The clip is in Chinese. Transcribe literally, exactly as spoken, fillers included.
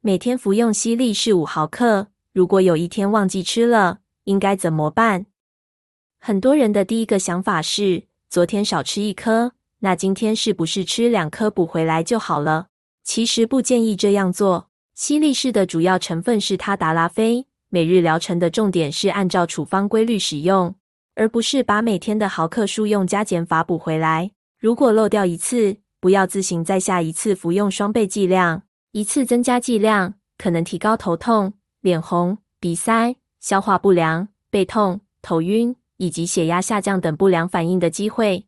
每天服用西力士五毫克，如果有一天忘记吃了，应该怎么办？很多人的第一个想法是，昨天少吃一颗，那今天是不是吃两颗补回来就好了？其实不建议这样做。西力士的主要成分是他达拉非，每日疗程的重点是按照处方规律使用，而不是把每天的毫克数用加减法补回来。如果漏掉一次，不要自行在下一次服用双倍剂量，一次增加剂量，可能提高头痛、脸红、鼻塞、消化不良、背痛、头晕以及血压下降等不良反应的机会。